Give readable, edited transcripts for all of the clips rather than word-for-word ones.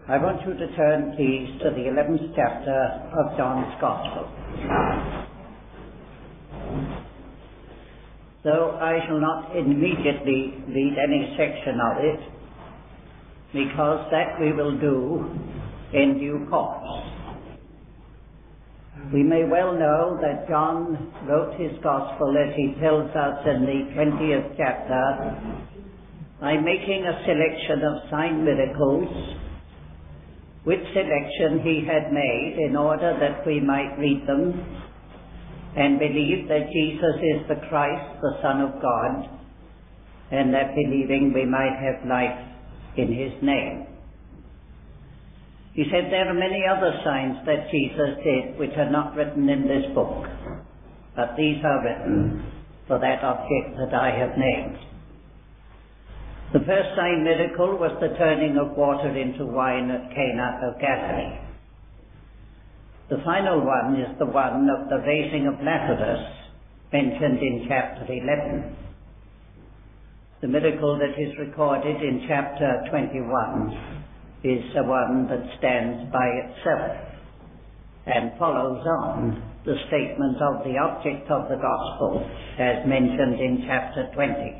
I want you to turn, please, to the 11th chapter of John's Gospel. Though I shall not immediately read any section of it, because that we will do in due course. We may well know that John wrote his Gospel, as he tells us in the 20th chapter, by making a selection of sign miracles, which selection he had made in order that we might read them and believe that Jesus is the Christ, the Son of God, and that believing we might have life in his name. He said there are many other signs that Jesus did which are not written in this book, but these are written for that object that I have named. The first sign miracle was the turning of water into wine at Cana of Galilee. The final one is the one of the raising of Lazarus, mentioned in chapter 11. The miracle that is recorded in chapter 21 is the one that stands by itself and follows on the statement of the object of the gospel as mentioned in chapter 20.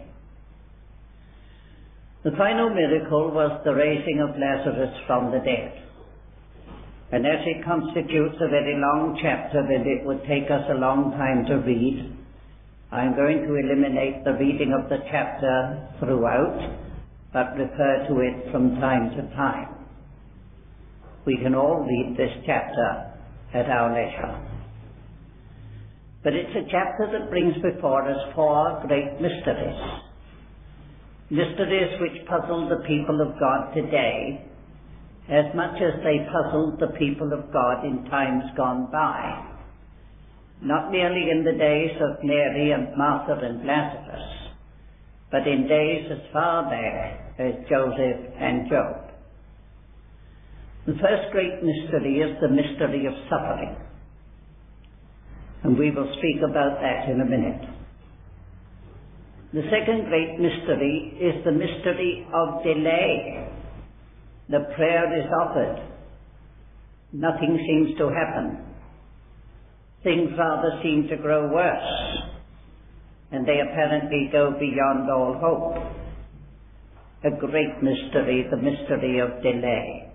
The final miracle was the raising of Lazarus from the dead. And as it constitutes a very long chapter and it would take us a long time to read, I'm going to eliminate the reading of the chapter throughout, but refer to it from time to time. We can all read this chapter at our leisure. But it's a chapter that brings before us four great mysteries. Mysteries which puzzle the people of God today as much as they puzzled the people of God in times gone by. Not merely in the days of Mary and Martha and Lazarus, but in days as far back as Joseph and Job. The first great mystery is the mystery of suffering, and we will speak about that in a minute. The second great mystery is the mystery of delay. The prayer is offered. Nothing seems to happen. Things rather seem to grow worse, and they apparently go beyond all hope. A great mystery, the mystery of delay.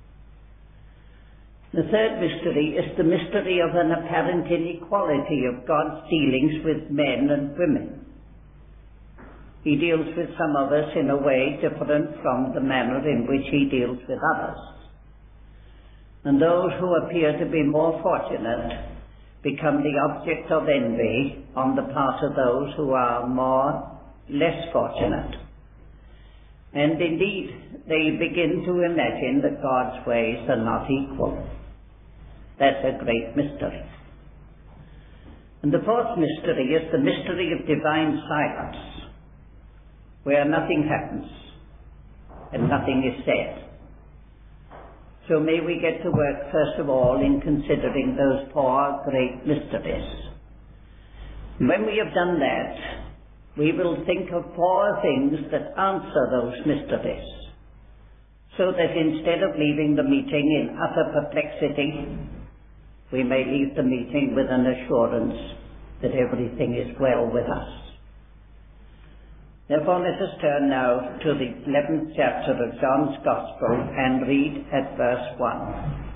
The third mystery is the mystery of an apparent inequality of God's dealings with men and women. He deals with some of us in a way different from the manner in which he deals with others. And those who appear to be more fortunate become the object of envy on the part of those who are less fortunate. And indeed, they begin to imagine that God's ways are not equal. That's a great mystery. And the fourth mystery is the mystery of divine silence, where nothing happens and nothing is said. So may we get to work first of all in considering those four great mysteries. When we have done that, we will think of four things that answer those mysteries, so that instead of leaving the meeting in utter perplexity, we may leave the meeting with an assurance that everything is well with us. Therefore, let us turn now to the 11th chapter of John's Gospel and read at verse 1.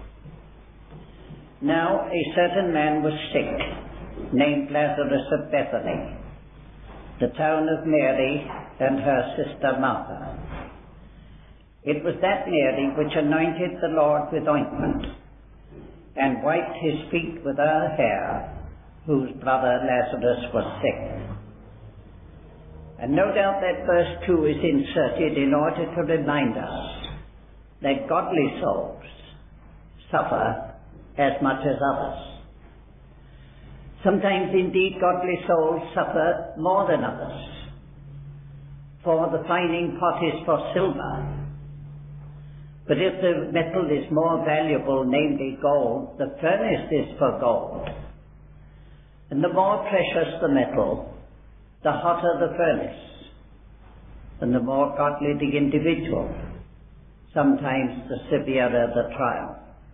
Now a certain man was sick, named Lazarus of Bethany, the town of Mary and her sister Martha. It was that Mary which anointed the Lord with ointment and wiped his feet with her hair, whose brother Lazarus was sick. And no doubt that verse 2 is inserted in order to remind us that godly souls suffer as much as others. Sometimes indeed godly souls suffer more than others, for the fining pot is for silver. But if the metal is more valuable, namely gold, the furnace is for gold. And the more precious the metal, the hotter the furnace, and the more godly the individual, sometimes the severer the trial.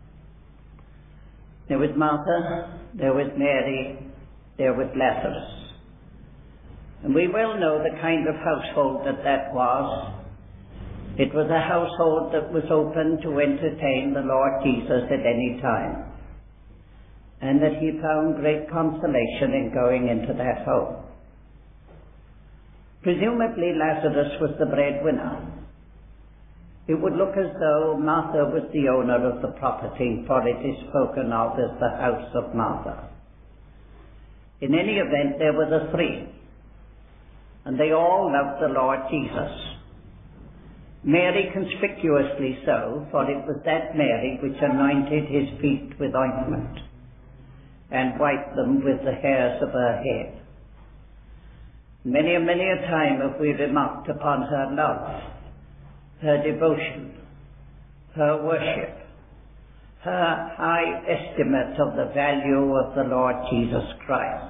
There was Martha, there was Mary, there was Lazarus. And we well know the kind of household that was. It was a household that was open to entertain the Lord Jesus at any time, and that he found great consolation in going into that home. Presumably Lazarus was the breadwinner. It would look as though Martha was the owner of the property, for it is spoken of as the house of Martha. In any event, there were the three, and they all loved the Lord Jesus. Mary conspicuously so, for it was that Mary which anointed his feet with ointment and wiped them with the hairs of her head. Many a time have we remarked upon her love, her devotion, her worship, her high estimate of the value of the Lord Jesus Christ.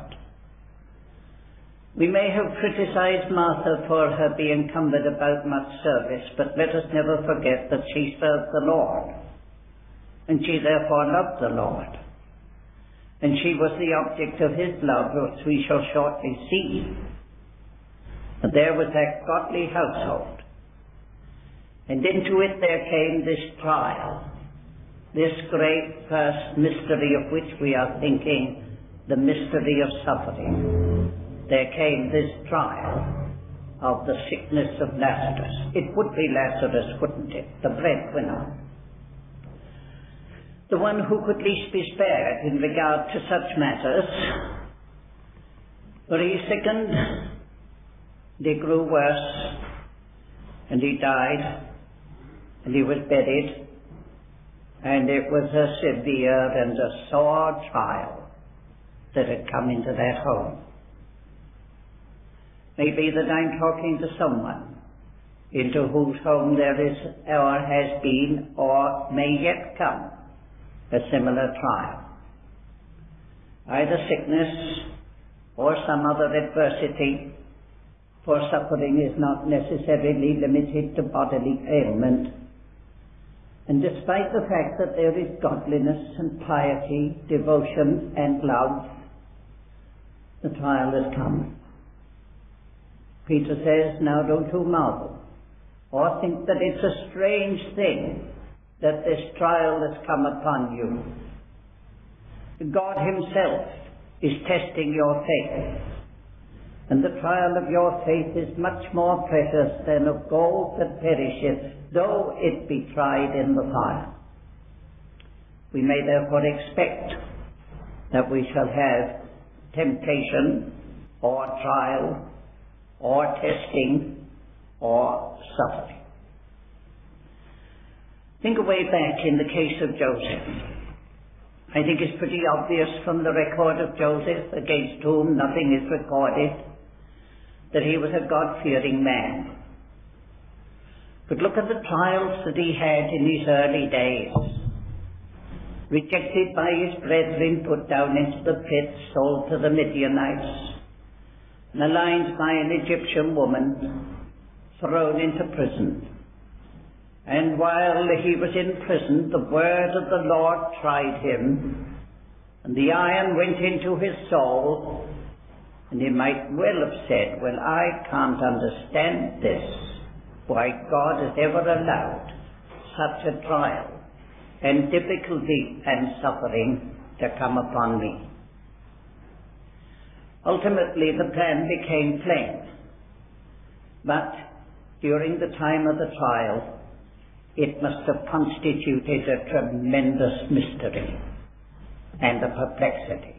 We may have criticized Martha for her being cumbered about much service, but let us never forget that she served the Lord, and she therefore loved the Lord, and she was the object of his love, which we shall shortly see. And there was that godly household, and into it there came this trial, this great first mystery of which we are thinking, the mystery of suffering. There came this trial of the sickness of Lazarus. It would be Lazarus, wouldn't it? The breadwinner. The one who could least be spared in regard to such matters. For he sickened, they grew worse, and he died, and he was buried, and it was a severe and a sore trial that had come into that home. Maybe that I'm talking to someone into whose home there is or has been or may yet come a similar trial. Either sickness or some other adversity, for suffering is not necessarily limited to bodily ailment. And despite the fact that there is godliness and piety, devotion and love, the trial has come. Peter says, now don't you marvel, or think that it's a strange thing that this trial has come upon you. God himself is testing your faith, and the trial of your faith is much more precious than of gold that perisheth, though it be tried in the fire. We may therefore expect that we shall have temptation or trial or testing, or suffering. Think away back in the case of Joseph. I think it's pretty obvious from the record of Joseph, against whom nothing is recorded, that he was a God-fearing man. But look at the trials that he had in his early days. Rejected by his brethren, put down into the pit, sold to the Midianites, maligned by an Egyptian woman, thrown into prison. And while he was in prison, the word of the Lord tried him, and the iron went into his soul, and he might well have said, well, I can't understand this, why God has ever allowed such a trial and difficulty and suffering to come upon me. Ultimately, the plan became plain, but during the time of the trial, it must have constituted a tremendous mystery and a perplexity.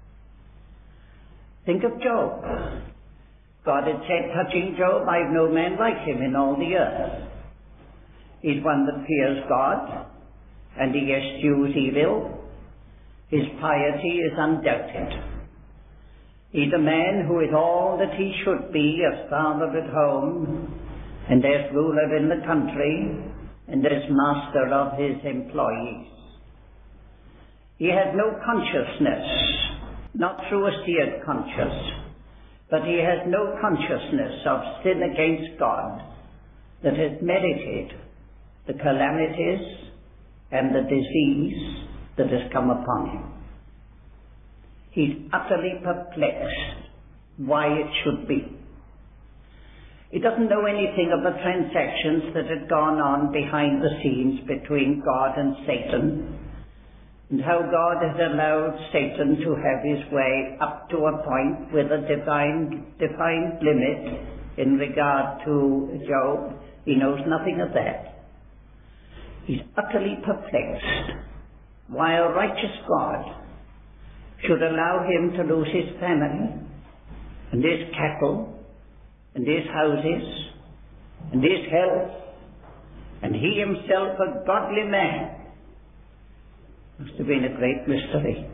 Think of Job. God had said touching Job, I've no man like him in all the earth. He's one that fears God, and he eschews evil. His piety is undoubted. He's a man who is all that he should be as father at home, and as ruler in the country, and as master of his employees. He has no consciousness, not through a seared conscience, but he has no consciousness of sin against God that has merited the calamities and the disease that has come upon him. He's utterly perplexed why it should be. He doesn't know anything of the transactions that had gone on behind the scenes between God and Satan, and how God had allowed Satan to have his way up to a point with a defined limit in regard to Job. He knows nothing of that. He's utterly perplexed why a righteous God should allow him to lose his family and his cattle and his houses and his health, and he himself a godly man. Must have been a great mystery.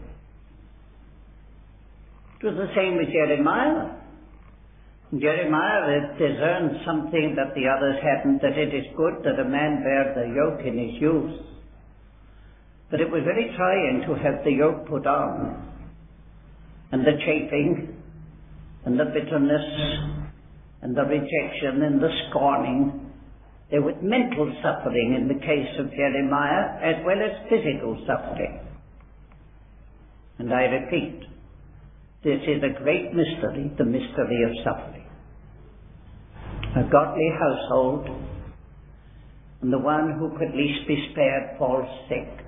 It was the same with Jeremiah. Jeremiah had discerned something that the others hadn't, that it is good that a man bear the yoke in his youth. But it was very trying to have the yoke put on, and the chafing, and the bitterness, and the rejection, and the scorning. There was mental suffering in the case of Jeremiah, as well as physical suffering. And I repeat, this is a great mystery, the mystery of suffering. A godly household, and the one who could least be spared falls sick.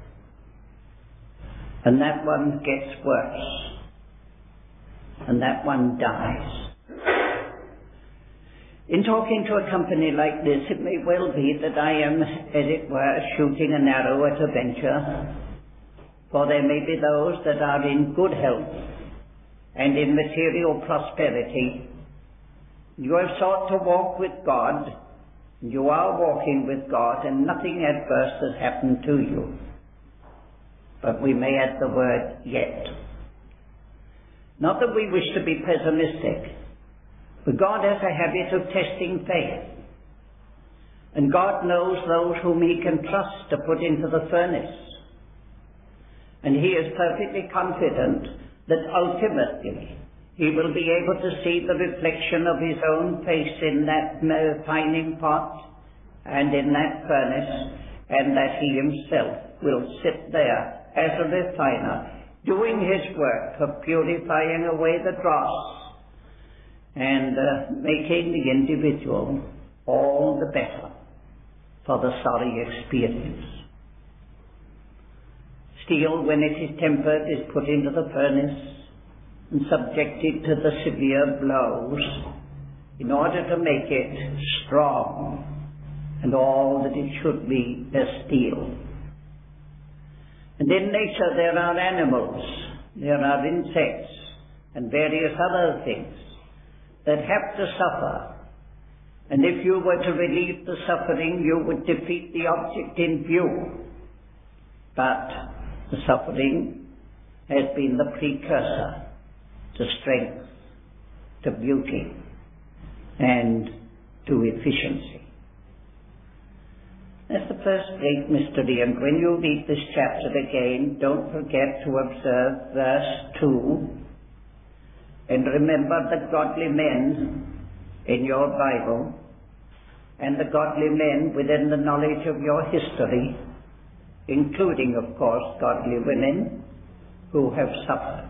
And that one gets worse. And that one dies. In talking to a company like this, it may well be that I am, as it were, shooting an arrow at a venture, for there may be those that are in good health and in material prosperity. You have sought to walk with God, you are walking with God, and nothing adverse has happened to you. But we may add the word yet. Not that we wish to be pessimistic, but God has a habit of testing faith. And God knows those whom he can trust to put into the furnace. And he is perfectly confident that ultimately he will be able to see the reflection of his own face in that refining pot and in that furnace, and that he himself will sit there as a refiner, doing his work of purifying away the dross and making the individual all the better for the sorry experience. Steel, when it is tempered, is put into the furnace and subjected to the severe blows in order to make it strong and all that it should be as steel. And in nature there are animals, there are insects, and various other things that have to suffer. And if you were to relieve the suffering, you would defeat the object in view. But the suffering has been the precursor to strength, to beauty, and to efficiency. That's the first great mystery, and when you read this chapter again, don't forget to observe verse 2, and remember the godly men in your Bible, and the godly men within the knowledge of your history, including, of course, godly women who have suffered.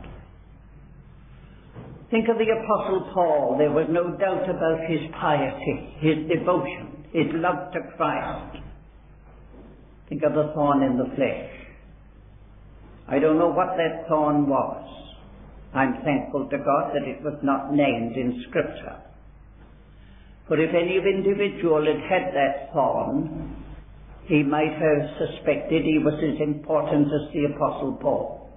Think of the Apostle Paul. There was no doubt about his piety, his devotion, his love to Christ. Think of the thorn in the flesh. I don't know what that thorn was. I'm thankful to God that it was not named in Scripture. For if any individual had that thorn, he might have suspected he was as important as the Apostle Paul.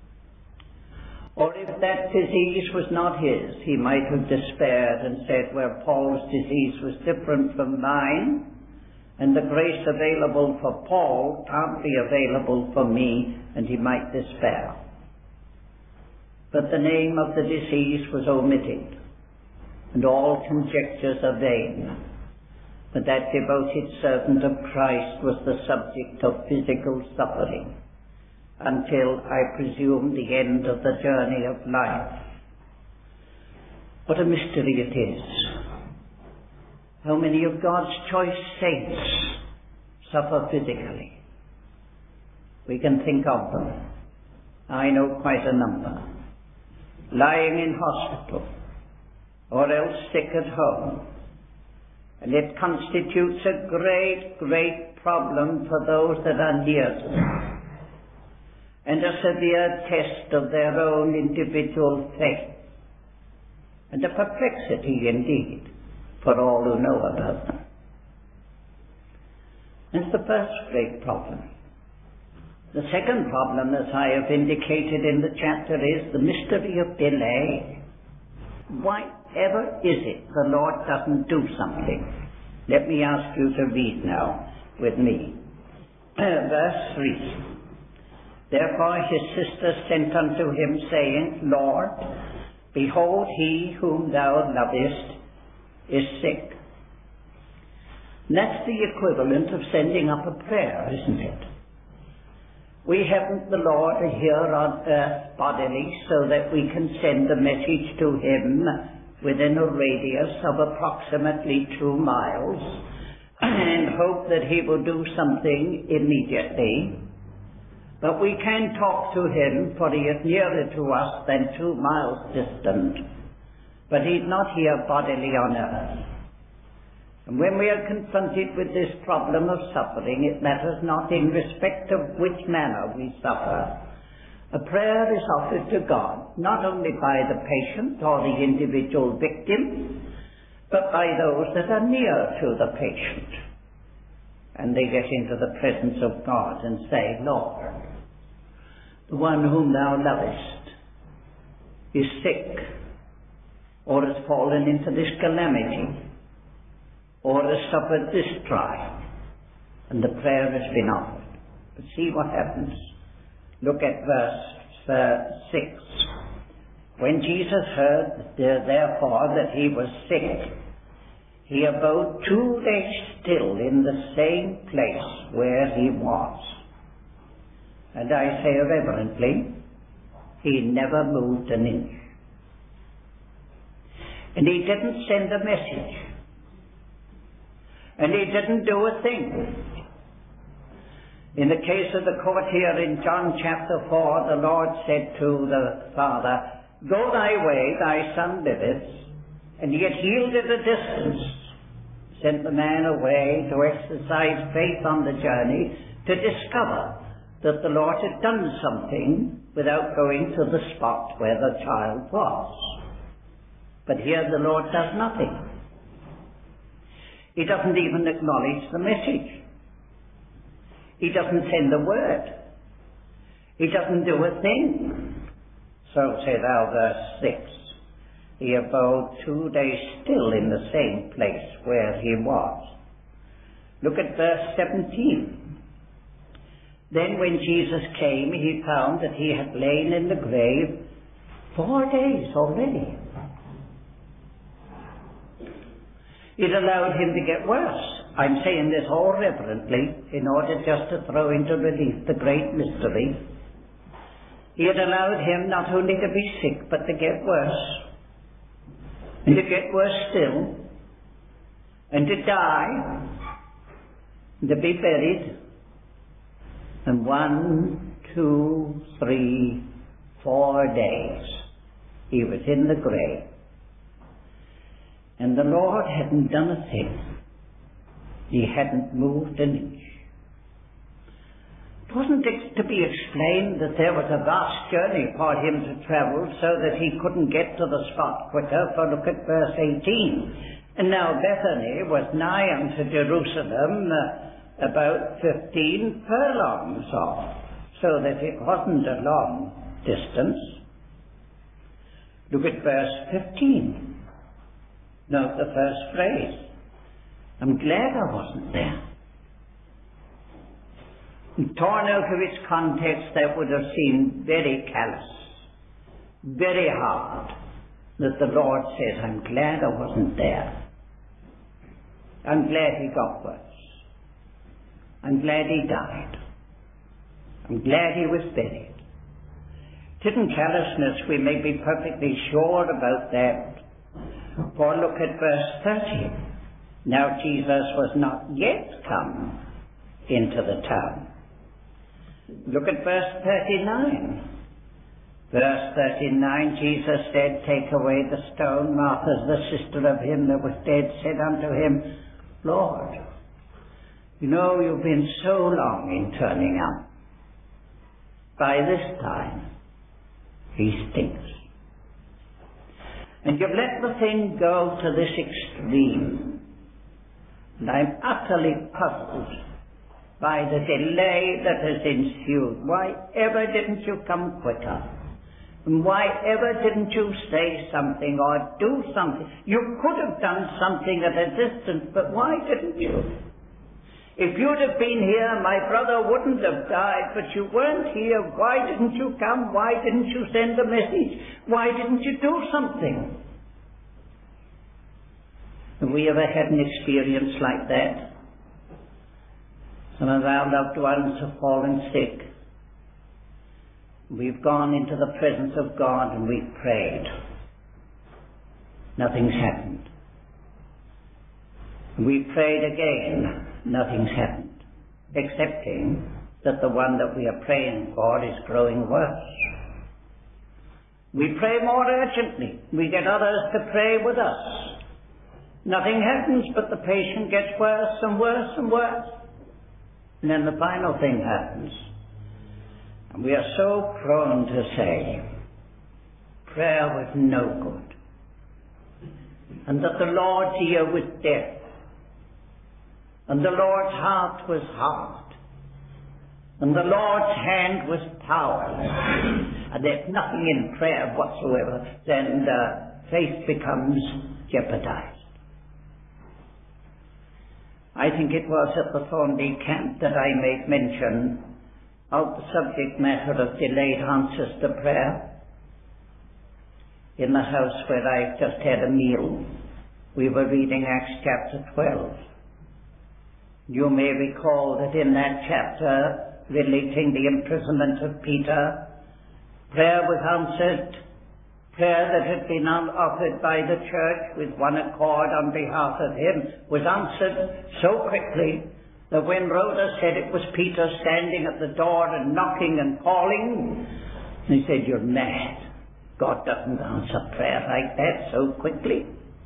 Or if that disease was not his, he might have despaired and said, well, Paul's disease was different from mine, and the grace available for Paul can't be available for me, and he might despair. But the name of the disease was omitted, and all conjectures are vain. But that devoted servant of Christ was the subject of physical suffering, until, I presume, the end of the journey of life. What a mystery it is. How many of God's choice saints suffer physically. We can think of them. I know quite a number. Lying in hospital, or else sick at home. And it constitutes a great, great problem for those that are near to them, and a severe test of their own individual faith, and a perplexity indeed for all who know about them. That's the first great problem. The second problem, as I have indicated in the chapter, is the mystery of delay. Why ever is it the Lord doesn't do something? Let me ask you to read now with me. Verse 3. Therefore his sisters sent unto him, saying, Lord, behold, he whom thou lovest is sick. And that's the equivalent of sending up a prayer, isn't it? We haven't the Lord here on earth bodily so that we can send a message to him within a radius of approximately 2 miles and hope that he will do something immediately. But we can talk to him, for he is nearer to us than 2 miles distant. But he's not here bodily on earth. And when we are confronted with this problem of suffering, it matters not in respect of which manner we suffer. A prayer is offered to God, not only by the patient or the individual victim, but by those that are near to the patient. And they get into the presence of God and say, Lord, the one whom thou lovest is sick, or has fallen into this calamity, or has suffered this trial, and the prayer has been offered. But see what happens. Look at verse 6. When Jesus heard, therefore, that he was sick, he abode 2 days still in the same place where he was. And I say reverently, he never moved an inch. And he didn't send a message. And he didn't do a thing. In the case of the courtier in John chapter 4, the Lord said to the father, Go thy way, thy son liveth, and yet healed at a distance. Sent the man away to exercise faith on the journey, to discover that the Lord had done something without going to the spot where the child was. But here the Lord does nothing. He doesn't even acknowledge the message. He doesn't send a word. He doesn't do a thing. So say thou, verse 6. He abode 2 days still in the same place where he was. Look at verse 17. Then when Jesus came, he found that he had lain in the grave 4 days already. It allowed him to get worse. I'm saying this all reverently in order just to throw into relief the great mystery. He had allowed him not only to be sick, but to get worse. And to get worse still. And to die. And to be buried. And 1, 2, 3, 4 days he was in the grave. And the Lord hadn't done a thing. He hadn't moved an inch. It wasn't to be explained that there was a vast journey for him to travel so that he couldn't get to the spot quicker, for look at verse 18. And now Bethany was nigh unto Jerusalem, about 15 furlongs off, so that it wasn't a long distance. Look at verse 15. Note the first phrase. I'm glad I wasn't there. And torn out of its context, that would have seemed very callous, very hard, that the Lord says, I'm glad I wasn't there. I'm glad he got worse. I'm glad he died. I'm glad he was buried. Hidden callousness, we may be perfectly sure about that. For look at verse 30. Now Jesus was not yet come into the town. Look at verse 39. Verse 39, Jesus said, "Take away the stone." Martha, the sister of him that was dead, said unto him, "Lord, you know you've been so long in turning up. By this time, he stinks. And you've let the thing go to this extreme. And I'm utterly puzzled by the delay that has ensued. Why ever didn't you come quicker? And why ever didn't you say something or do something? You could have done something at a distance, but why didn't you? If you'd have been here, my brother wouldn't have died, but you weren't here. Why didn't you come? Why didn't you send a message? Why didn't you do something?" Have we ever had an experience like that? Some of our loved ones have fallen sick. We've gone into the presence of God and we've prayed. Nothing's happened. We prayed again. Nothing's happened, excepting that the one that we are praying for is growing worse. We pray more urgently. We get others to pray with us. Nothing happens, but the patient gets worse and worse and worse. And then the final thing happens. And we are so prone to say, prayer was no good. And that the Lord's ear was deaf. And the Lord's heart was hard. And the Lord's hand was powerless. And there's nothing in prayer whatsoever. Then faith becomes jeopardized. I think it was at the Thornby camp that I made mention of the subject matter of delayed answers to prayer. In the house where I just had a meal, we were reading Acts chapter 12. You may recall that in that chapter, relating the imprisonment of Peter, prayer was answered. Prayer that had been offered by the church with one accord on behalf of him was answered so quickly that when Rhoda said it was Peter standing at the door and knocking and calling, he said, "You're mad. God doesn't answer prayer like that so quickly."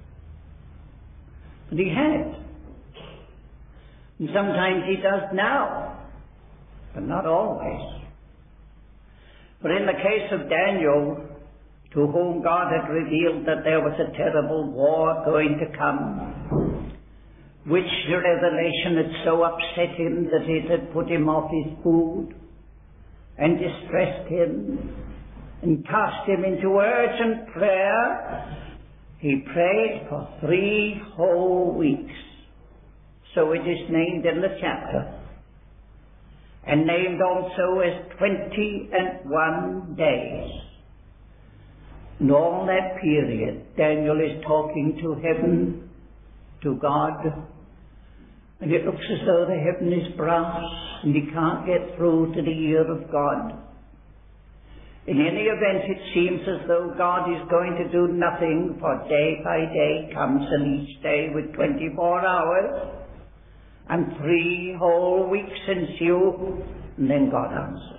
But he had. And sometimes he does now, but not always. But in the case of Daniel, to whom God had revealed that there was a terrible war going to come, which revelation had so upset him that it had put him off his food and distressed him and cast him into urgent prayer, he prayed for 3 whole weeks. So it is named in the chapter, and named also as 21 days. In all that period, Daniel is talking to heaven, to God, and it looks as though the heaven is brass, and he can't get through to the ear of God. In any event, it seems as though God is going to do nothing, for day by day comes, and each day with 24 hours, and 3 whole weeks ensue, and then God answers.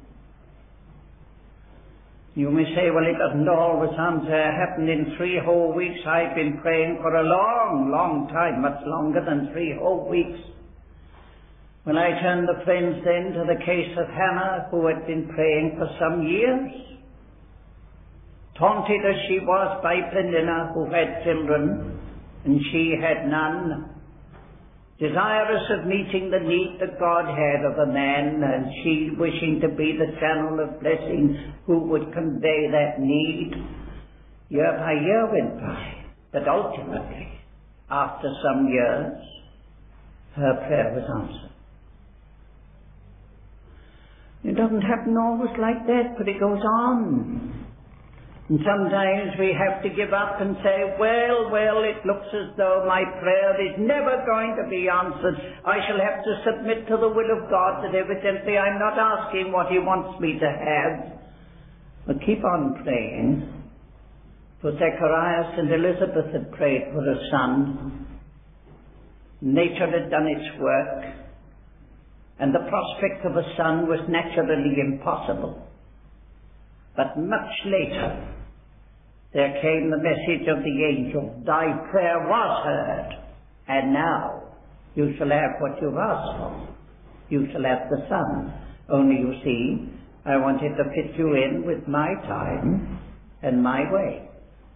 You may say, well, it doesn't always happen in 3 whole weeks. I've been praying for a long, long time, much longer than 3 whole weeks. When I turn the friends then to the case of Hannah, who had been praying for some years, taunted as she was by Peninnah, who had children, and she had none, desirous of meeting the need that God had of a man, and she wishing to be the channel of blessing who would convey that need. Year by year went by, but ultimately, after some years, her prayer was answered. It doesn't happen always like that, but it goes on. And sometimes we have to give up and say, well, it looks as though my prayer is never going to be answered. I shall have to submit to the will of God, that evidently I'm not asking what he wants me to have. But keep on praying. For Zacharias and Elizabeth had prayed for a son. Nature had done its work. and the prospect of a son was naturally impossible. But much later, there came the message of the angel, thy prayer was heard, and now you shall have what you've asked for. You shall have the son. Only you see, I wanted to fit you in with my time and my way.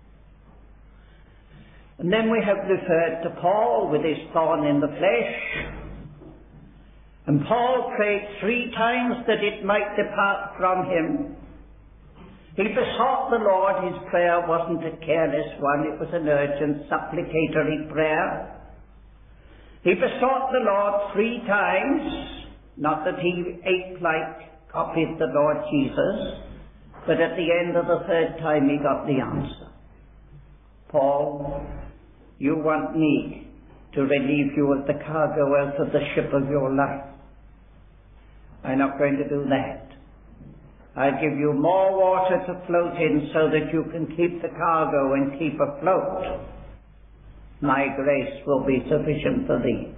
And then we have referred to Paul with his thorn in the flesh. And Paul prayed 3 times that it might depart from him. He besought the Lord. His prayer wasn't a careless one. It was an urgent, supplicatory prayer. He besought the Lord 3 times, not that he copied the Lord Jesus, but at the end of the 3rd time he got the answer. Paul, you want me to relieve you of the cargo out of the ship of your life. I'm not going to do that. I'll give you more water to float in so that you can keep the cargo and keep afloat. My grace will be sufficient for thee.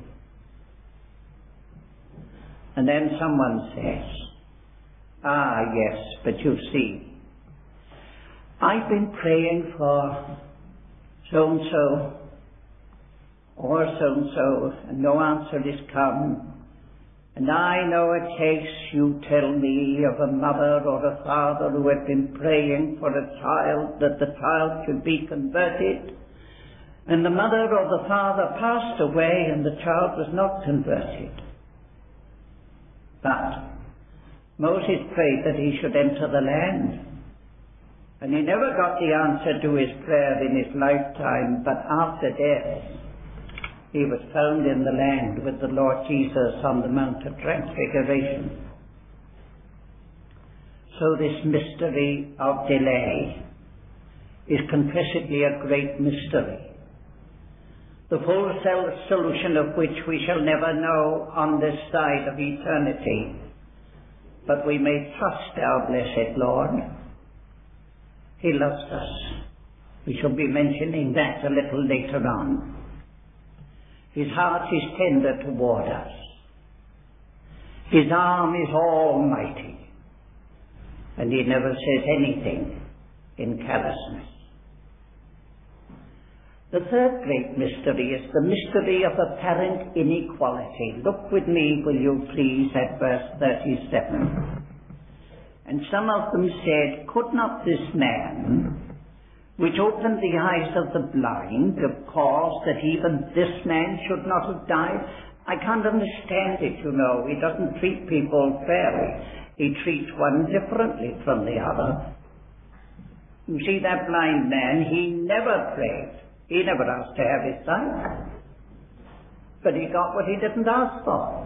And then someone says, yes, but you see, I've been praying for so-and-so or so-and-so, and no answer has come. And I know a case, you tell me, of a mother or a father who had been praying for a child, that the child should be converted, and the mother or the father passed away and the child was not converted. But Moses prayed that he should enter the land, and he never got the answer to his prayer in his lifetime, but after death he was found in the land with the Lord Jesus on the Mount of Transfiguration. So this mystery of delay is confessedly a great mystery, the full solution of which we shall never know on this side of eternity. But we may trust our blessed Lord. He loves us. We shall be mentioning that a little later on. His heart is tender toward us. His arm is almighty. And he never says anything in callousness. The 3rd great mystery is the mystery of apparent inequality. Look with me, will you please, at verse 37. And some of them said, could not this man, which opened the eyes of the blind, have caused that even this man should not have died? I can't understand it, you know. He doesn't treat people fairly. He treats one differently from the other. You see, that blind man, he never prayed. He never asked to have his sight. But he got what he didn't ask for.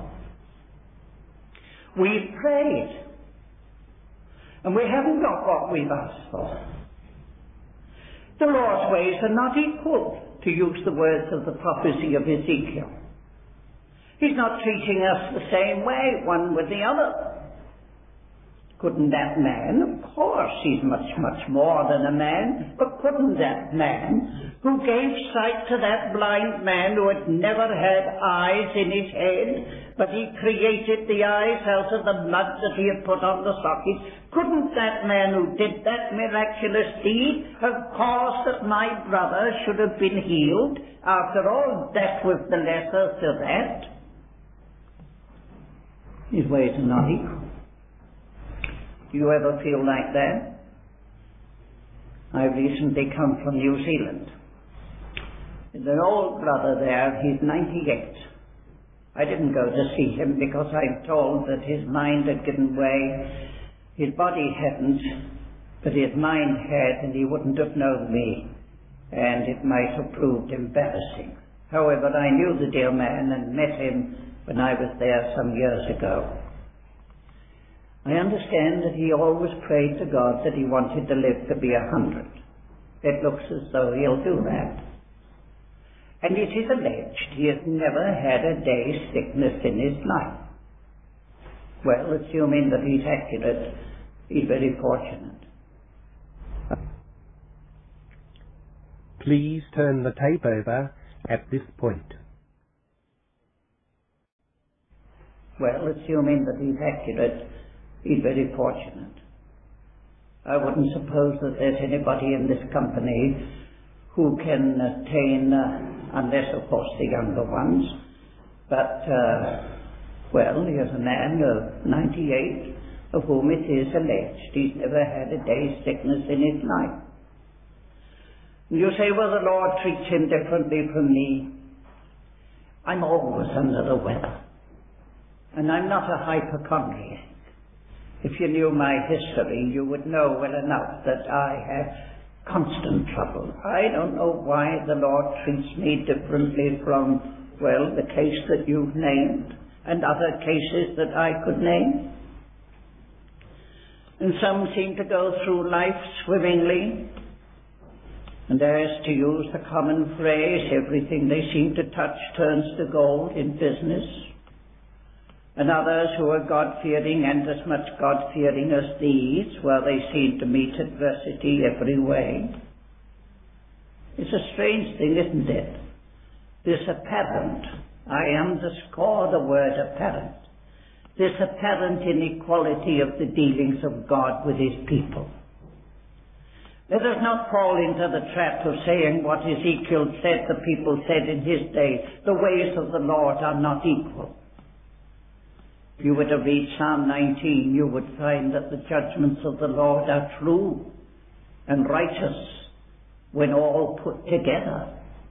We prayed, and we haven't got what we've asked for. The Lord's ways are not equal, to use the words of the prophecy of Ezekiel. He's not treating us the same way, one with the other. Couldn't that man, of course he's much, much more than a man, but couldn't that man, who gave sight to that blind man who had never had eyes in his head, but he created the eyes out of the mud that he had put on the sockets, couldn't that man who did that miraculous deed have caused that my brother should have been healed? After all, that was the lesser to that. His ways are not equal. Do you ever feel like that? I've recently come from New Zealand. There's an old brother there, he's 98. I didn't go to see him because I'm told that his mind had given way. His body hadn't, but his mind had, and he wouldn't have known me, and it might have proved embarrassing. However, I knew the dear man and met him when I was there some years ago. I understand that he always prayed to God that he wanted to live to be 100. It looks as though he'll do that. And it is alleged he has never had a day's sickness in his life. Well, assuming that he's accurate, he's very fortunate. Please turn the tape over at this point. Well, assuming that he's accurate, he's very fortunate. I wouldn't suppose that there's anybody in this company who can attain, unless of course the younger ones, but, well, here's a man of 98 of whom it is alleged he's never had a day's sickness in his life. And you say, well, the Lord treats him differently from me. I'm always under the weather. And I'm not a hypochondriac. If you knew my history, you would know well enough that I have constant trouble. I don't know why the Lord treats me differently from, well, the case that you've named and other cases that I could name. And some seem to go through life swimmingly, and as, to use the common phrase, everything they seem to touch turns to gold in business. And others who are God-fearing and as much God-fearing as these, well, they seem to meet adversity every way. It's a strange thing, isn't it? This apparent, I underscore the word apparent, this apparent inequality of the dealings of God with his people. Let us not fall into the trap of saying what Ezekiel said, the people said in his day, the ways of the Lord are not equal. If you were to read Psalm 19, you would find that the judgments of the Lord are true and righteous when all put together.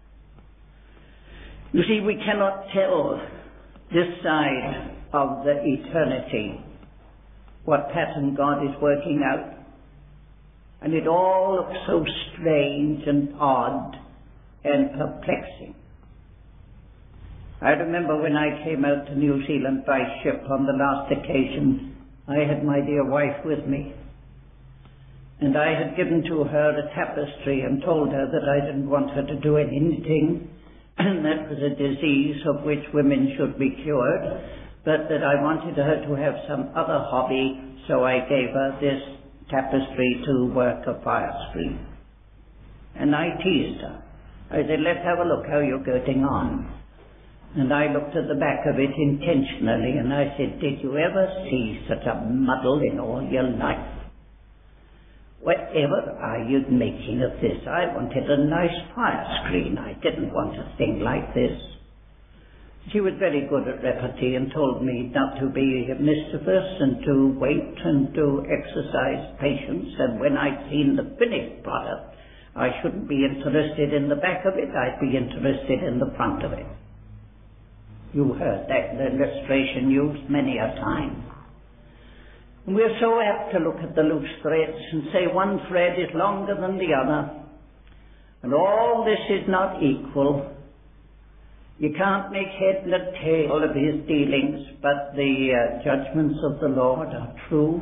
You see, we cannot tell this side of the eternity what pattern God is working out. And it all looks so strange and odd and perplexing. I remember when I came out to New Zealand by ship on the last occasion, I had my dear wife with me. And I had given to her a tapestry and told her that I didn't want her to do any knitting, and that was a disease of which women should be cured, but that I wanted her to have some other hobby, so I gave her this tapestry to work a fire screen. And I teased her. I said, let's have a look how you're getting on. And I looked at the back of it intentionally, and I said, did you ever see such a muddle in all your life? Whatever are you making of this? I wanted a nice fire screen. I didn't want a thing like this. She was very good at repartee and told me not to be mischievous and to wait and to exercise patience. And when I'd seen the finished product, I shouldn't be interested in the back of it. I'd be interested in the front of it. You heard that illustration used many a time. And we're so apt to look at the loose threads and say one thread is longer than the other, and all this is not equal. You can't make head nor tail of his dealings, but the judgments of the Lord are true,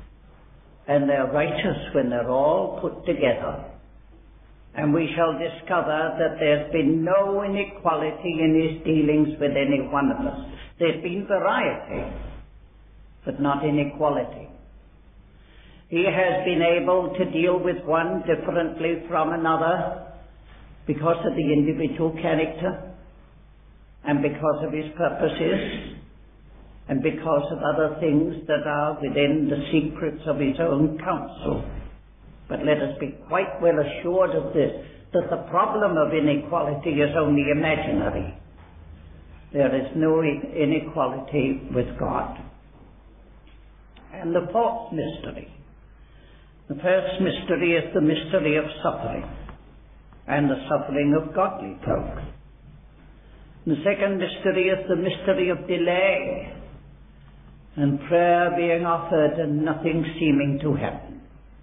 and they're righteous when they're all put together. And we shall discover that there's been no inequality in his dealings with any one of us. There's been variety, but not inequality. He has been able to deal with one differently from another because of the individual character, and because of his purposes, and because of other things that are within the secrets of his own counsel. But let us be quite well assured of this, that the problem of inequality is only imaginary. There is no inequality with God. And the fourth mystery. The first mystery is the mystery of suffering, and the suffering of godly folk. The second mystery is the mystery of delay, and prayer being offered and nothing seeming to happen.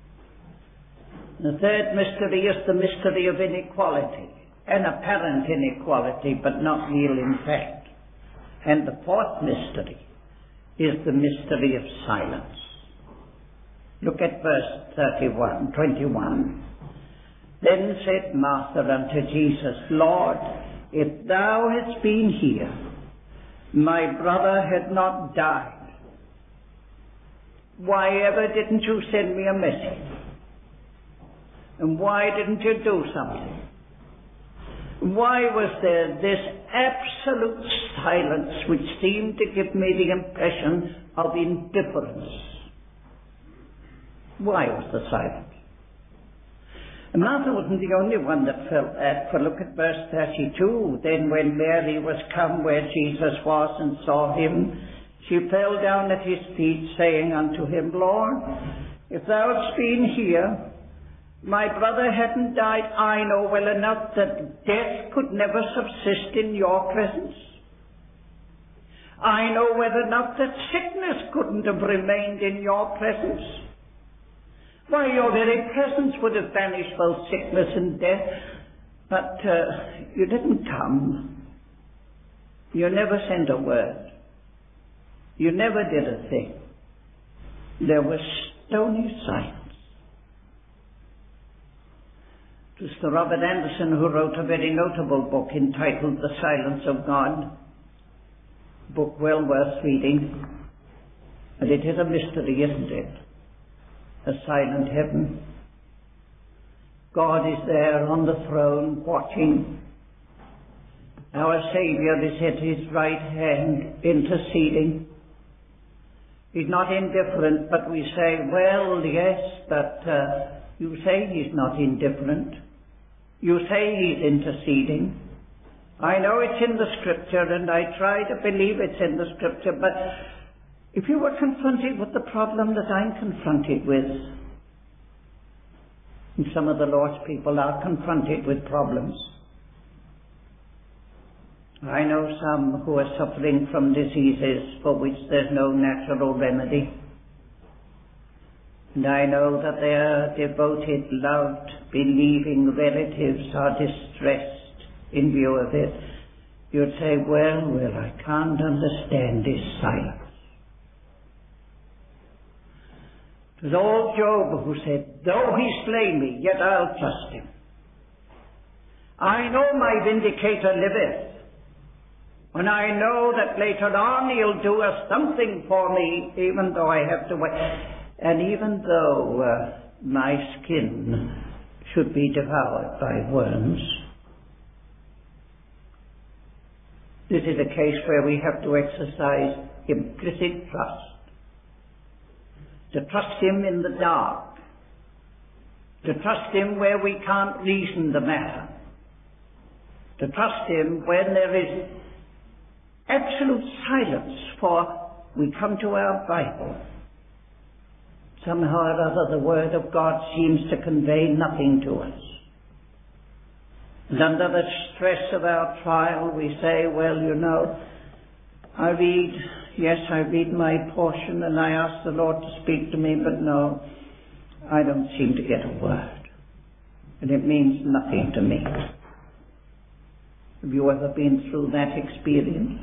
The third mystery is the mystery of inequality, an apparent inequality, but not real in fact. And the fourth mystery is the mystery of silence. Look at verse 21. Then said Martha unto Jesus, Lord, if thou hadst been here, my brother had not died. Why ever didn't you send me a message? And why didn't you do something? Why was there this absolute silence which seemed to give me the impression of indifference? Why was there silence? And Martha wasn't the only one that felt that, for look at verse 32. Then when Mary was come where Jesus was and saw him, she fell down at his feet, saying unto him, Lord, if thou hadst been here, my brother hadn't died. I know well enough that death could never subsist in your presence. I know well enough that sickness couldn't have remained in your presence. Why, your very presence would have banished both sickness and death. But you didn't come. You never sent a word. You never did a thing. There was stony silence. It was Sir Robert Anderson who wrote a very notable book entitled The Silence of God, a book well worth reading. And it is a mystery, isn't it? A silent heaven. God is there on the throne watching. Our Saviour is at his right hand interceding. He's not indifferent, but we say, well, yes, but you say he's not indifferent. You say he's interceding. I know it's in the Scripture, and I try to believe it's in the Scripture, but if you were confronted with the problem that I'm confronted with, and some of the Lord's people are confronted with problems, I know some who are suffering from diseases for which there's no natural remedy. And I know that their devoted, loved, believing relatives are distressed in view of it. You'd say, well, I can't understand this silence. It was old Job who said, though he slay me, yet I'll trust him. I know my vindicator liveth. And I know that later on he'll do something for me, even though I have to wait. And even though my skin should be devoured by worms. This is a case where we have to exercise implicit trust. To trust him in the dark. To trust him where we can't reason the matter. To trust him when there is absolute silence, for we come to our Bible. Somehow or other the Word of God seems to convey nothing to us. And under the stress of our trial we say, well, you know, I read my portion and I ask the Lord to speak to me, but no, I don't seem to get a word. And it means nothing to me. Have you ever been through that experience?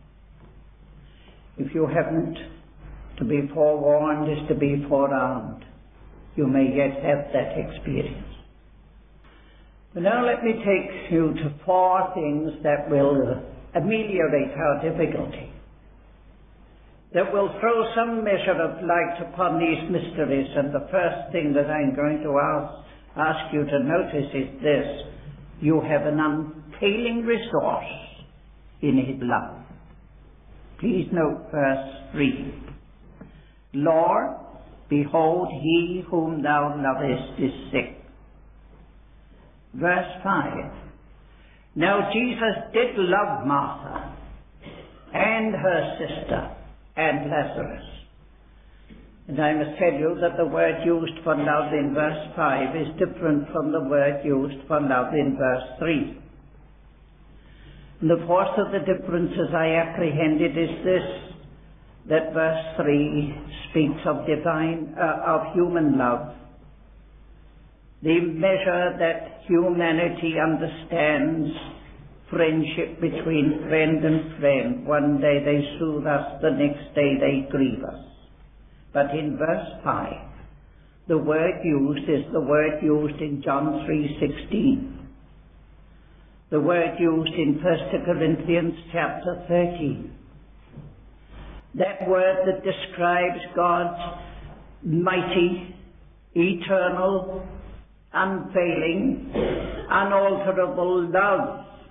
If you haven't, to be forewarned is to be forearmed. You may yet have that experience. But now let me take you to 4 things that will ameliorate our difficulty, that will throw some measure of light upon these mysteries. And the first thing that I'm going to ask you to notice is this: you have an unfailing resource in his love. Please note verse 3. Lord, behold, he whom thou lovest is sick. Verse 5. Now Jesus did love Martha and her sister and Lazarus. And I must tell you that the word used for love in verse 5 is different from the word used for love in verse 3. And the force of the difference as I apprehend it is this, that verse 3 speaks of human love, the measure that humanity understands friendship between friend and friend. One day they soothe us, the next day they grieve us. But in verse 5, the word used is the word used in John 3:16. The word used in 1 Corinthians chapter 13. That word that describes God's mighty, eternal, unfailing, unalterable love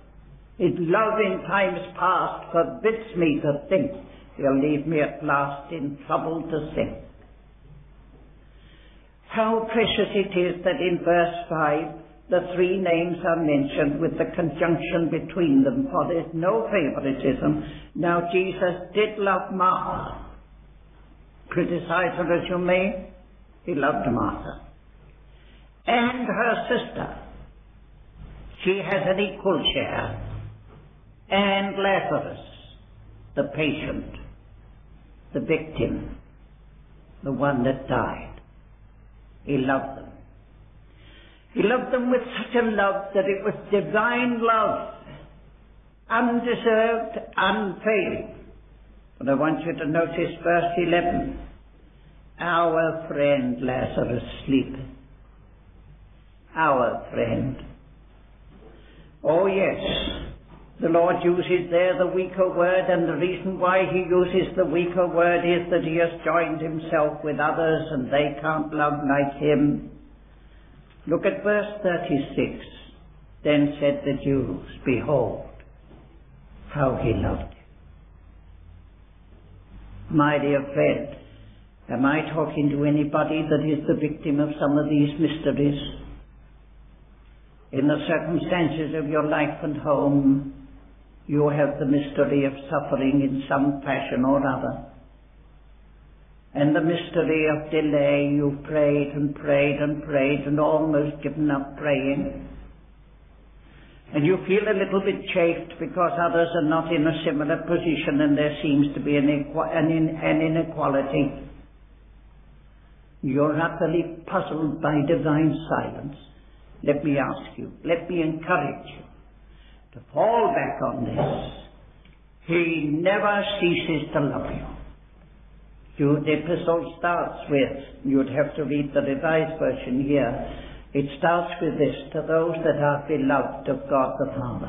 His love in times past forbids me to think he'll leave me at last in trouble to sin. How precious it is that in verse 5 the three names are mentioned with the conjunction between them, for there's no favoritism. Now Jesus did love Martha. Criticize her as you may, he loved Martha. And her sister. She has an equal share. And Lazarus, the patient, the victim, the one that died. He loved them. He loved them with such a love that it was divine love, undeserved, unfailing. But I want you to notice verse 11. Our friend Lazarus sleepeth. Our friend. Oh yes, the Lord uses there the weaker word, and the reason why he uses the weaker word is that he has joined himself with others and they can't love like him. Look at verse 36. Then said the Jews, behold, how he loved him. My dear friend, am I talking to anybody that is the victim of some of these mysteries? In the circumstances of your life and home, you have the mystery of suffering in some fashion or other. And the mystery of delay, you've prayed and prayed and prayed and almost given up praying. And you feel a little bit chafed because others are not in a similar position and there seems to be an inequality. You're utterly puzzled by divine silence. Let me ask you, let me encourage you to fall back on this. He never ceases to love you. The epistle starts with, you'd have to read the Revised Version here, it starts with this, to those that are beloved of God the Father.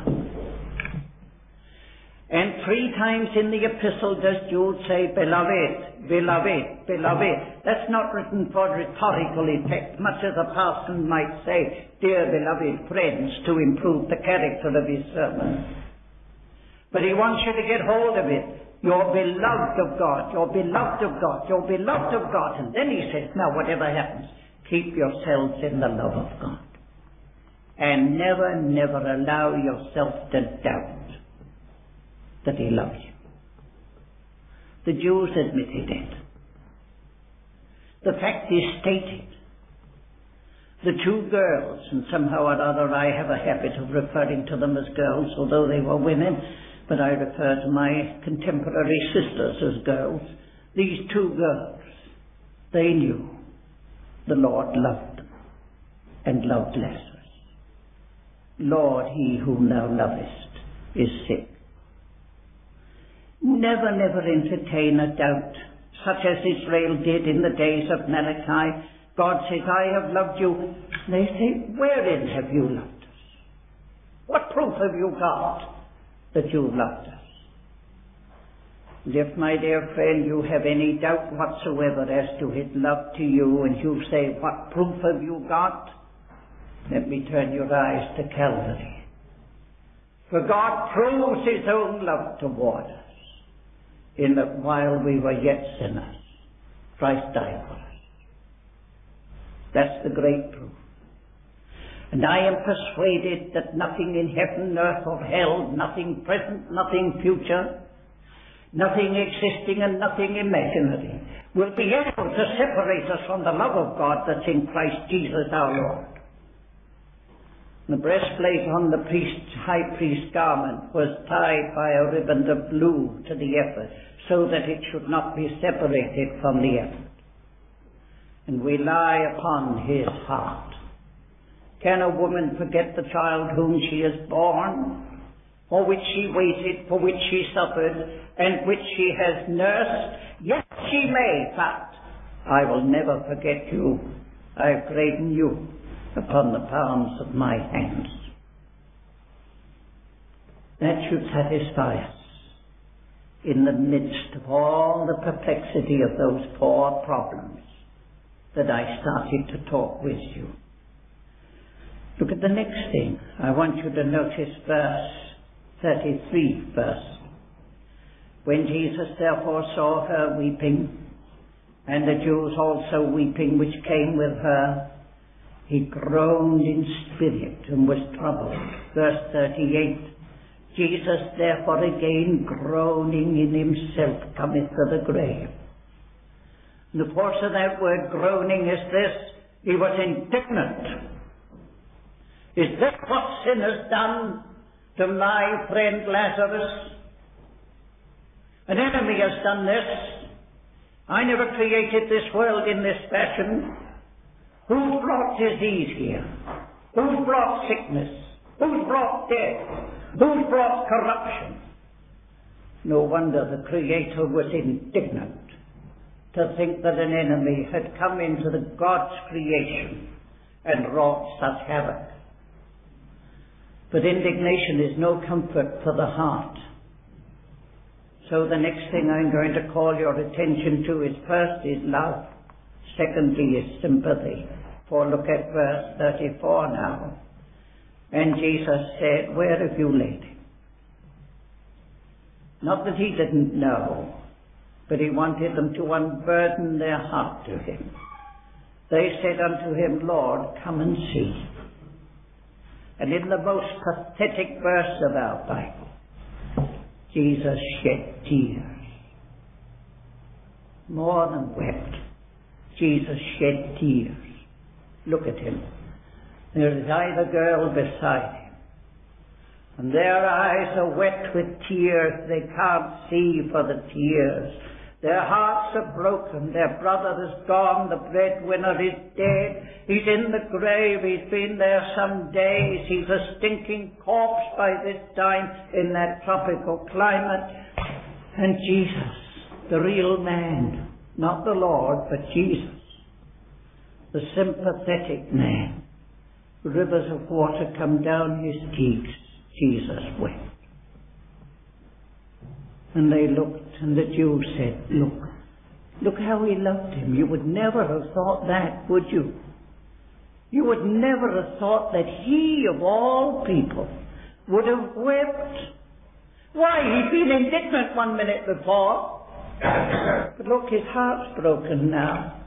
And 3 times in the epistle does Jude say, beloved, beloved, beloved. That's not written for rhetorical effect, much as a parson might say, dear beloved friends, to improve the character of his sermon. But he wants you to get hold of it. You're beloved of God, you're beloved of God, you're beloved of God. And then he says, now whatever happens, keep yourselves in the love of God. And never, never allow yourself to doubt that he loves you. The Jews admitted it. The fact is stated. The 2 girls, and somehow or other I have a habit of referring to them as girls, although they were women, but I refer to my contemporary sisters as girls. These 2 girls, they knew the Lord loved them and loved Lazarus. Lord, he whom thou lovest is sick. Never, never entertain a doubt, such as Israel did in the days of Malachi. God says, I have loved you. They say, wherein have you loved us? What proof have you got that you loved us? And if, my dear friend, you have any doubt whatsoever as to his love to you, and you say, what proof have you got? Let me turn your eyes to Calvary. For God proves his own love toward us, in that while we were yet sinners, Christ died for us. That's the great proof. And I am persuaded that nothing in heaven, earth, or hell, nothing present, nothing future, nothing existing and nothing imaginary, will be able to separate us from the love of God that's in Christ Jesus our Lord. The breastplate on the high priest's garment was tied by a ribbon of blue to the ephod, so that it should not be separated from the ephod. And we lie upon his heart. Can a woman forget the child whom she has borne, for which she waited, for which she suffered, and which she has nursed? Yes, she may, but I will never forget you. I have graven you upon the palms of my hands. That should satisfy us in the midst of all the perplexity of those 4 problems that I started to talk with you. Look at the next thing. I want you to notice verse 33 verse. When Jesus therefore saw her weeping, and the Jews also weeping which came with her, he groaned in spirit and was troubled. Verse 38. Jesus therefore again groaning in himself cometh to the grave. And the force of that word groaning is this: he was indignant. Is this what sin has done to my friend Lazarus? An enemy has done this. I never created this world in this fashion. Who's brought disease here? Who's brought sickness? Who's brought death? Who's brought corruption? No wonder the Creator was indignant to think that an enemy had come into the God's creation and wrought such havoc. But indignation is no comfort for the heart. So the next thing I'm going to call your attention to is, first is love, secondly is sympathy. For look at verse 34 now. And Jesus said, where have you laid him? Not that he didn't know, but he wanted them to unburden their heart to him. They said unto him, Lord, come and see. And in the most pathetic verse of our Bible, Jesus shed tears. More than wept. Jesus shed tears. Look at him. There is the girl beside him. And their eyes are wet with tears. They can't see for the tears. Their hearts are broken. Their brother is gone. The breadwinner is dead. He's in the grave. He's been there some days. He's a stinking corpse by this time in that tropical climate. And Jesus, the real man, not the Lord, but Jesus, the sympathetic man, rivers of water come down his cheeks. Jesus wept. And they looked, and the Jews said, look how he loved him. You would never have thought that, would you? You would never have thought that he, of all people, would have wept. Why, he'd been indignant 1 minute before. But look, his heart's broken now.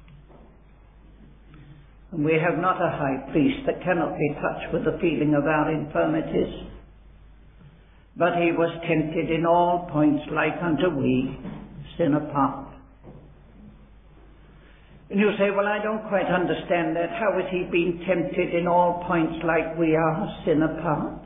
And we have not a high priest that cannot be touched with the feeling of our infirmities. But he was tempted in all points like unto we, sin apart. And you say, well, I don't quite understand that. How has he been tempted in all points like we are, sin apart?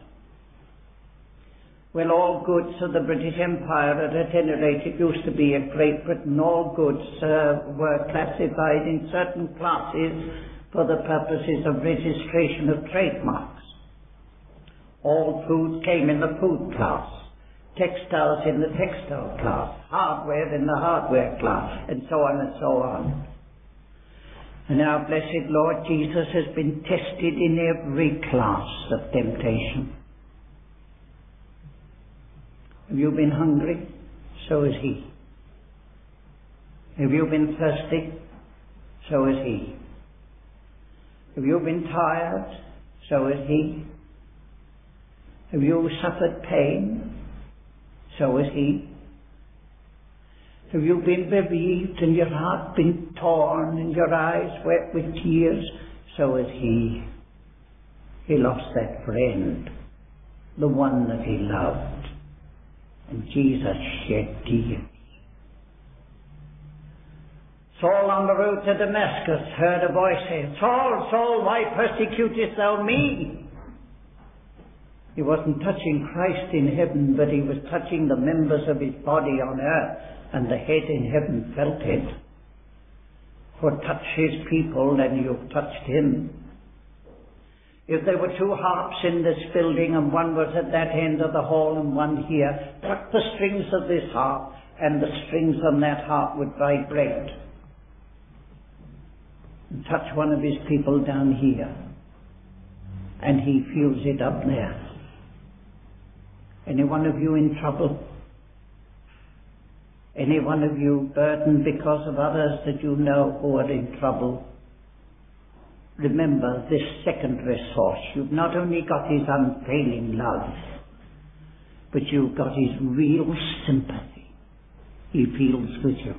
Well, all goods of the British Empire, at any rate it used to be in Great Britain, all goods were classified in certain classes for the purposes of registration of trademarks. All food came in the food class, textiles in the textile class, hardware in the hardware class, and so on and so on. And our blessed Lord Jesus has been tested in every class of temptation. Have you been hungry? So is he. Have you been thirsty? So is he. Have you been tired? So is he. Have you suffered pain? So is he. Have you been bereaved and your heart been torn and your eyes wet with tears? So is he. He lost that friend, the one that he loved. And Jesus shed tears. Saul on the road to Damascus heard a voice saying, Saul, Saul, why persecutest thou me? He wasn't touching Christ in heaven, but he was touching the members of his body on earth, and the head in heaven felt it. For touch his people, and you've touched him. If there were two harps in this building, and one was at that end of the hall and one here, pluck the strings of this harp, and the strings on that harp would vibrate. And touch one of his people down here, and he feels it up there. Any one of you in trouble? Any one of you burdened because of others that you know who are in trouble? Remember this second resource. You've not only got his unfailing love, but you've got his real sympathy. He feels with you.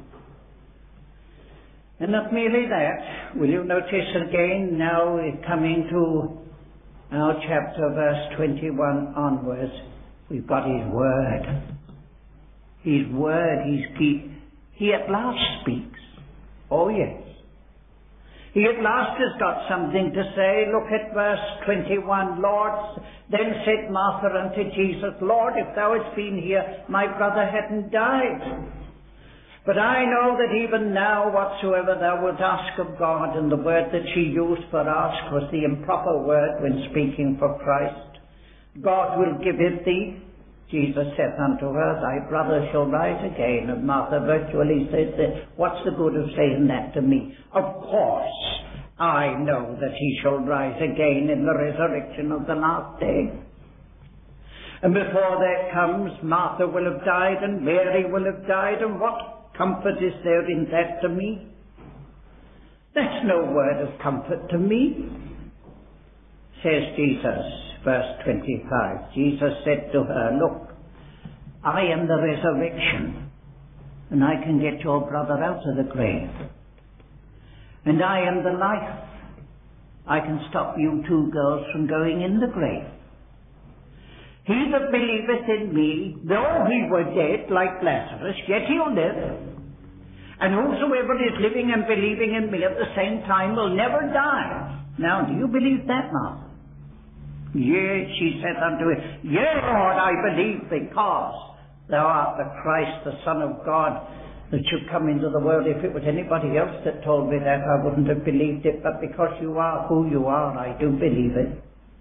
And not merely that, will you notice again, now we're coming to our chapter, verse 21 onwards, we've got his word. His word, he at last speaks. Oh yes. He at last has got something to say. Look at verse 21. Lord, then said Martha unto Jesus, Lord, if thou hadst been here, my brother hadn't died. But I know that even now whatsoever thou wilt ask of God, and the word that she used for ask was the improper word when speaking for Christ, God will give it thee. Jesus said unto her, thy brother shall rise again. And Martha virtually says that, what's the good of saying that to me? Of course, I know that he shall rise again in the resurrection of the last day. And before that comes, Martha will have died and Mary will have died, and what comfort is there in that to me? That's no word of comfort to me, says Jesus. Verse 25, Jesus said to her, look, I am the resurrection, and I can get your brother out of the grave. And I am the life. I can stop you two girls from going in the grave. He that believeth in me, though he were dead like Lazarus, yet he'll live. And whosoever is living and believing in me at the same time will never die. Now, do you believe that, Martha? Yea, she said unto him, Yea, Lord, I believe, because thou art the Christ, the Son of God, that should come into the world. If it was anybody else that told me that, I wouldn't have believed it, but because you are who you are, I do believe it.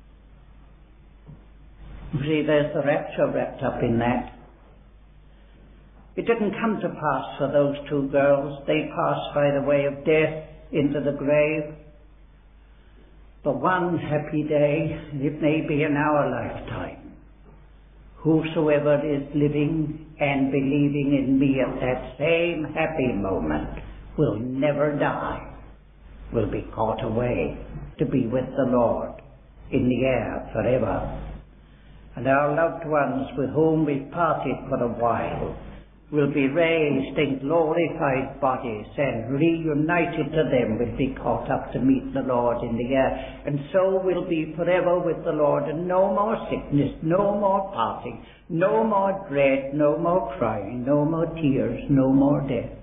You see, there's the rapture wrapped up in that. It didn't come to pass for those two girls. They passed by the way of death into the grave. For one happy day, it may be in our lifetime, whosoever is living and believing in me at that same happy moment will never die, will be caught away to be with the Lord in the air forever. And our loved ones with whom we parted for a while will be raised in glorified bodies, and reunited to them will be caught up to meet the Lord in the air, and so will be forever with the Lord, and no more sickness, no more parting, no more dread, no more crying, no more tears, no more death.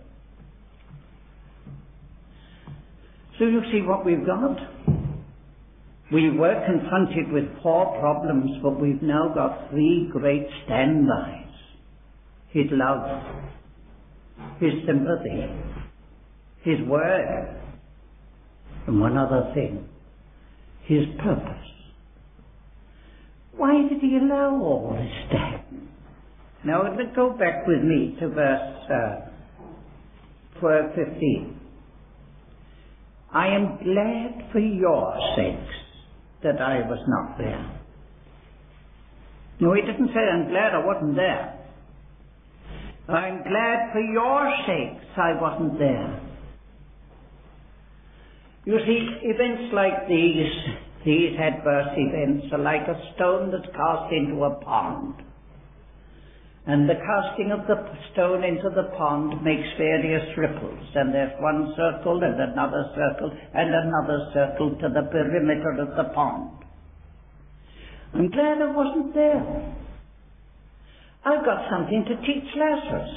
So you see what we've got? We were confronted with 4 problems, but we've now got 3 great standbys. His love, his sympathy, his word, and one other thing, his purpose. Why did he allow all this to happen? Now let's go back with me to verse 15. I am glad for your sakes that I was not there. No, he didn't say I'm glad I wasn't there. I'm glad for your sakes I wasn't there. You see, events like these adverse events are like a stone that's cast into a pond. And the casting of the stone into the pond makes various ripples, and there's one circle and another circle and another circle to the perimeter of the pond. I'm glad I wasn't there. I've got something to teach Lazarus.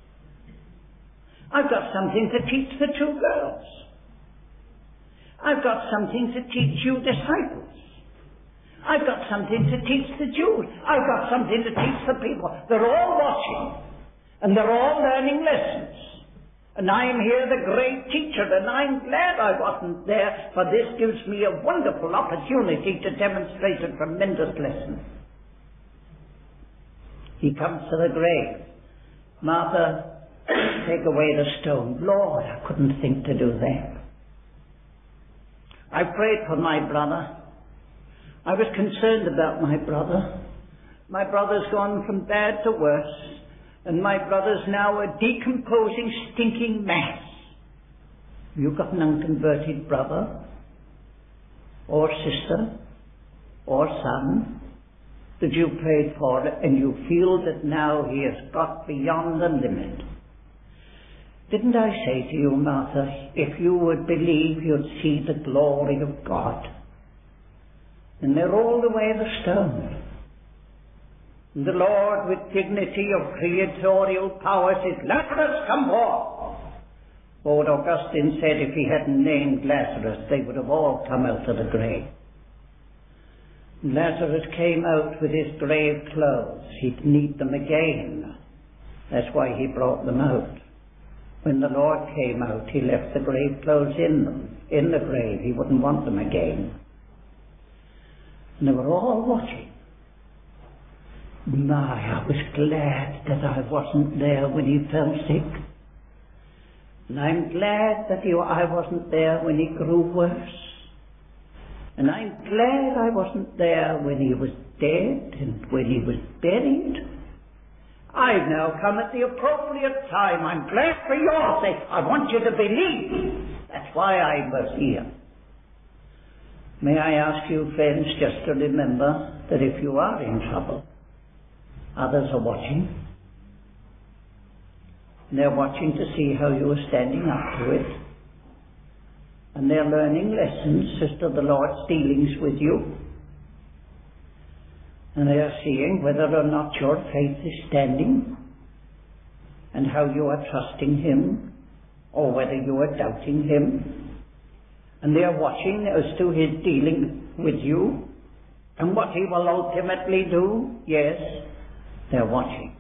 I've got something to teach the 2 girls. I've got something to teach you disciples. I've got something to teach the Jews. I've got something to teach the people. They're all watching, and they're all learning lessons. And I'm here, the great teacher, and I'm glad I wasn't there, for this gives me a wonderful opportunity to demonstrate a tremendous lesson. He comes to the grave. Martha, take away the stone. Lord, I couldn't think to do that. I prayed for my brother. I was concerned about my brother. My brother's gone from bad to worse, and my brother's now a decomposing, stinking mass. You've got an unconverted brother, or sister, or son, that you prayed for, and you feel that now he has got beyond the limit. Didn't I say to you, Martha, if you would believe, you'd see the glory of God? And they rolled away the stone. And the Lord, with dignity of creatorial power, said, Lazarus, come forth. Old Augustine said if he hadn't named Lazarus, they would have all come out of the grave. Lazarus came out with his grave clothes. He'd need them again. That's why he brought them out. When the Lord came out, he left the grave clothes in them, in the grave. He wouldn't want them again. And they were all watching. My, I was glad that I wasn't there when he fell sick. And I'm glad that I wasn't there when he grew worse. And I'm glad I wasn't there when he was dead and when he was buried. I've now come at the appropriate time. I'm glad for your sake. I want you to believe. That's why I was here. May I ask you, friends, just to remember that if you are in trouble, others are watching. And they're watching to see how you are standing up to it. And they're learning lessons as to the Lord's dealings with you. And they are seeing whether or not your faith is standing, and how you are trusting him, or whether you are doubting him. And they are watching as to his dealing with you, and what he will ultimately do. Yes, they're watching.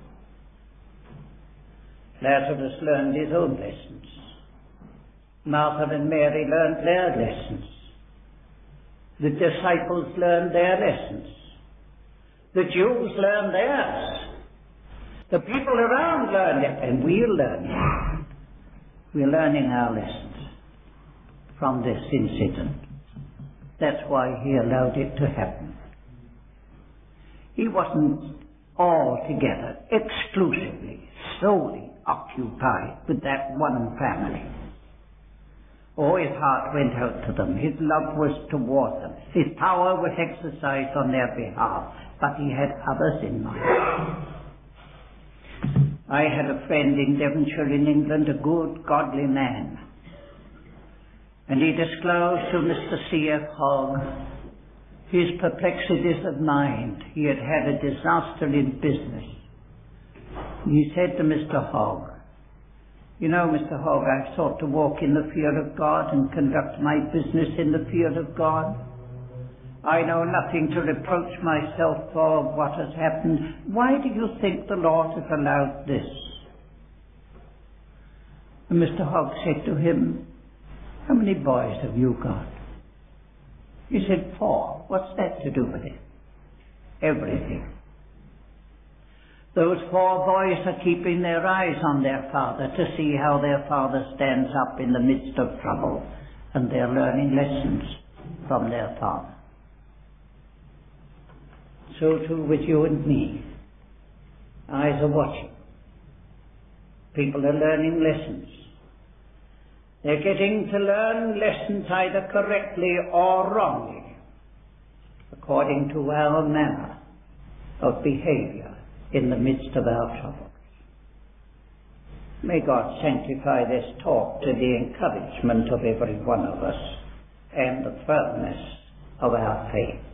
Lazarus learned his own lessons. Martha and Mary learned their lessons. The disciples learned their lessons. The Jews learned theirs. The people around learned it, and we'll learn it. We're learning our lessons from this incident. That's why he allowed it to happen. He wasn't altogether, exclusively, solely occupied with that one family. Oh, his heart went out to them. His love was toward them. His power was exercised on their behalf. But he had others in mind. I had a friend in Devonshire in England, a good, godly man. And he disclosed to Mr. C.F. Hogg his perplexities of mind. He had had a disaster in business. He said to Mr. Hogg, you know, Mr. Hogg, I've sought to walk in the fear of God and conduct my business in the fear of God. I know nothing to reproach myself for what has happened. Why do you think the Lord has allowed this? And Mr. Hogg said to him, how many boys have you got? He said, 4. What's that to do with it? Everything. Those 4 boys are keeping their eyes on their father to see how their father stands up in the midst of trouble, and they're learning lessons from their father. So too with you and me. Eyes are watching. People are learning lessons. They're getting to learn lessons either correctly or wrongly, according to our manner of behavior in the midst of our troubles. May God sanctify this talk to the encouragement of every one of us and the firmness of our faith.